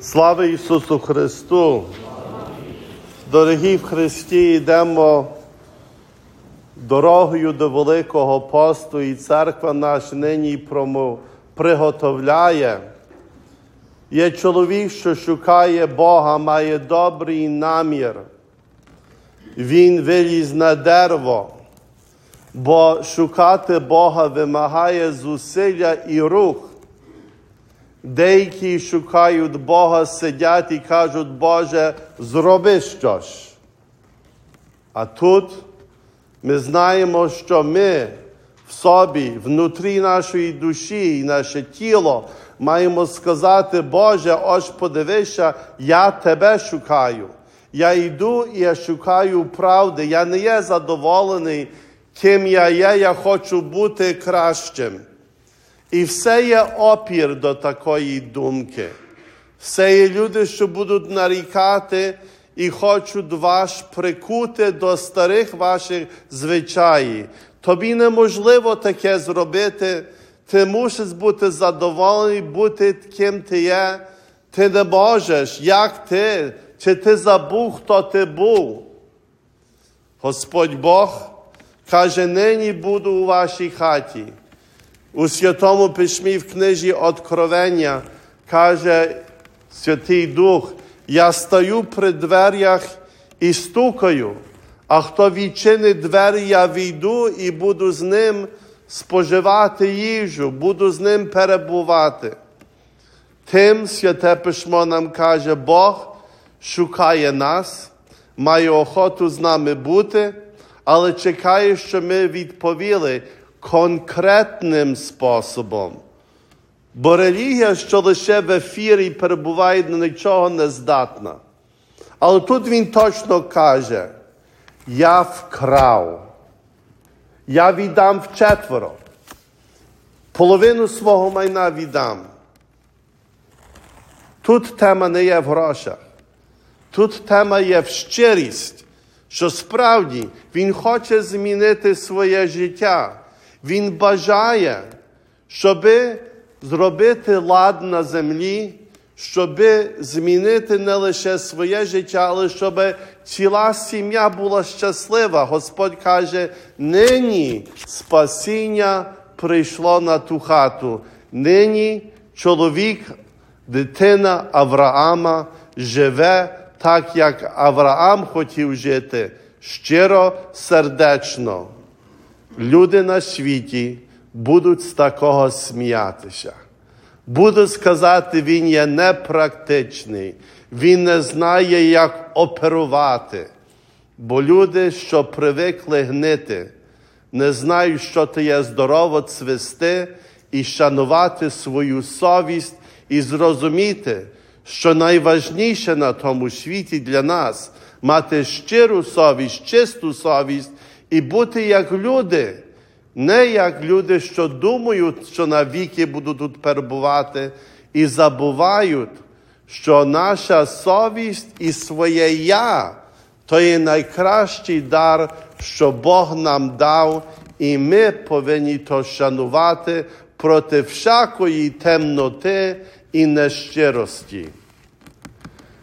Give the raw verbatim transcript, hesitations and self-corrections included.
Слава Ісусу Христу! Дорогі в Христі, йдемо дорогою до Великого посту, і церква наша нині приготовляє. Є чоловік, що шукає Бога, має добрий намір. Він виліз на дерево, бо шукати Бога вимагає зусилля і рух. Деякі шукають Бога, сидять і кажуть: Боже, зроби щось. А тут ми знаємо, що ми в собі, внутрі нашої душі і наше тіло маємо сказати: Боже, ось подивися, я Тебе шукаю. Я йду і я шукаю правди. Я не є задоволений, ким я є, я хочу бути кращим. І все є опір до такої думки. Все є люди, що будуть нарікати і хочуть вас прикути до старих ваших звичаїв. Тобі неможливо таке зробити. Ти мусиш бути задоволений, бути ким ти є. Ти не можеш. Як ти? Чи ти забув, хто ти був? Господь Бог каже: нині буду у вашій хаті. У Святому Письмі в книзі Откровення каже Святий Дух: я стою при дверях і стукаю, а хто відчинить двері, я війду і буду з ним споживати їжу, буду з ним перебувати. Тим Святе Письмо нам каже: Бог шукає нас, має охоту з нами бути, але чекає, що ми відповіли конкретним способом. Бо релігія, що лише в ефірі перебуває, на нічого не здатна. Але тут він точно каже: я вкрав. Я віддам вчетверо. Половину свого майна віддам. Тут тема не є в грошах. Тут тема є в щирість, що справді він хоче змінити своє життя. Він бажає, щоби зробити лад на землі, щоби змінити не лише своє життя, але щоб ціла сім'я була щаслива. Господь каже: нині спасіння прийшло на ту хату. Нині чоловік, дитина Авраама живе так, як Авраам хотів жити, щиро, сердечно. Люди на світі будуть з такого сміятися. Будуть сказати: він є непрактичний, він не знає, як оперувати. Бо люди, що привикли гнити, не знають, що то є здорово цвісти і шанувати свою совість, і зрозуміти, що найважніше на тому світі для нас – мати щиру совість, чисту совість, і бути як люди, не як люди, що думають, що навіки будуть тут перебувати, і забувають, що наша совість і своє «я» – то є найкращий дар, що Бог нам дав, і ми повинні то шанувати проти всякої темноти і нещирості.